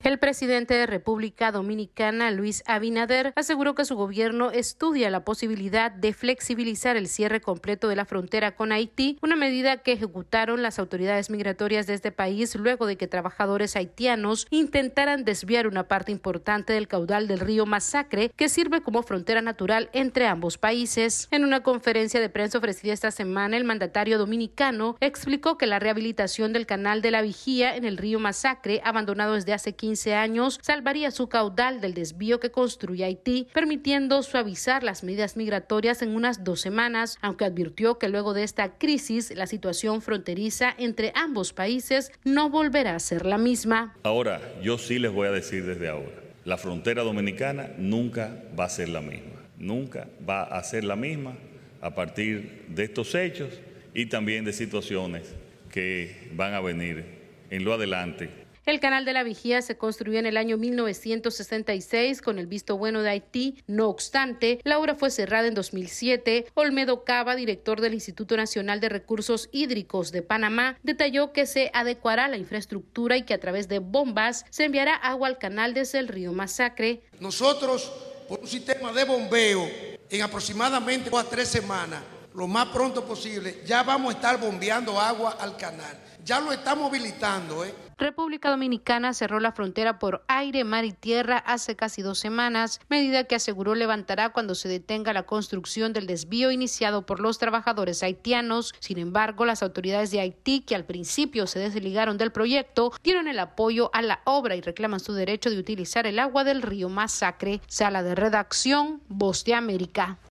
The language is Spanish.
El presidente de República Dominicana, Luis Abinader, aseguró que su gobierno estudia la posibilidad de flexibilizar el cierre completo de la frontera con Haití, una medida que ejecutaron las autoridades migratorias de este país luego de que trabajadores haitianos intentaran desviar una parte importante del caudal del río Masacre, que sirve como frontera natural entre ambos países. En una conferencia de prensa ofrecida esta semana, el mandatario dominicano explicó que la rehabilitación del canal de la Vigía en el río Masacre, abandonado desde hace 15 años, salvaría su caudal del desvío que construye Haití, permitiendo suavizar las medidas migratorias en unas 2 semanas, aunque advirtió que luego de esta crisis la situación fronteriza entre ambos países no volverá a ser la misma. Ahora, yo sí les voy a decir desde ahora, la frontera dominicana nunca va a ser la misma, nunca va a ser la misma a partir de estos hechos y también de situaciones que van a venir en lo adelante. El canal de la Vigía se construyó en el año 1966 con el visto bueno de Haití. No obstante, la obra fue cerrada en 2007. Olmedo Cava, director del Instituto Nacional de Recursos Hídricos de Panamá, detalló que se adecuará la infraestructura y que a través de bombas se enviará agua al canal desde el río Masacre. Nosotros, por un sistema de bombeo, en aproximadamente 2 a 3 semanas, lo más pronto posible, ya vamos a estar bombeando agua al canal. Ya lo estamos habilitando, República Dominicana cerró la frontera por aire, mar y tierra hace casi 2 semanas, medida que aseguró levantará cuando se detenga la construcción del desvío iniciado por los trabajadores haitianos. Sin embargo, las autoridades de Haití, que al principio se desligaron del proyecto, dieron el apoyo a la obra y reclaman su derecho de utilizar el agua del río Masacre. Sala de redacción, Voz de América.